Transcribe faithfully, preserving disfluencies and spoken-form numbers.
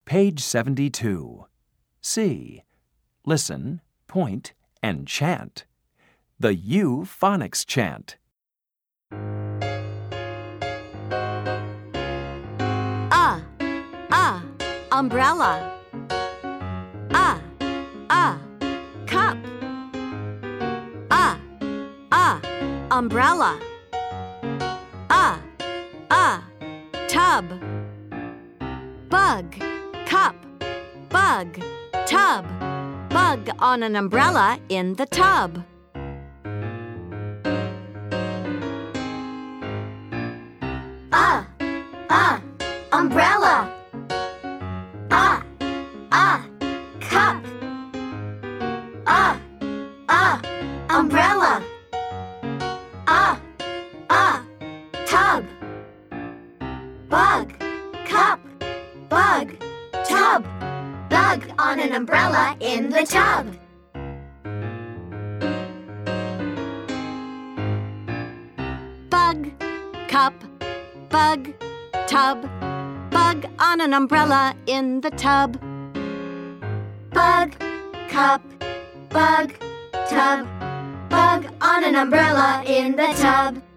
Page seventy-two. C. Listen, point, and chant. The U phonics chant. Ah, ah, umbrella. Ah, ah, cup. Ah, ah, umbrella. Ah, ah, tub. Bug, cup, bug, tub. Bug on an umbrella in the tub. Ah, ah, umbrella. Ah, ah, cup. Ah, ah, umbrella. Ah, ah, tub. Bug, cup, bug, tub. Bug on an umbrella in the tub. Bug, cup, bug, tub. Bug on an umbrella in the tub. Bug, cup, bug, tub. Bug on an umbrella in the tub.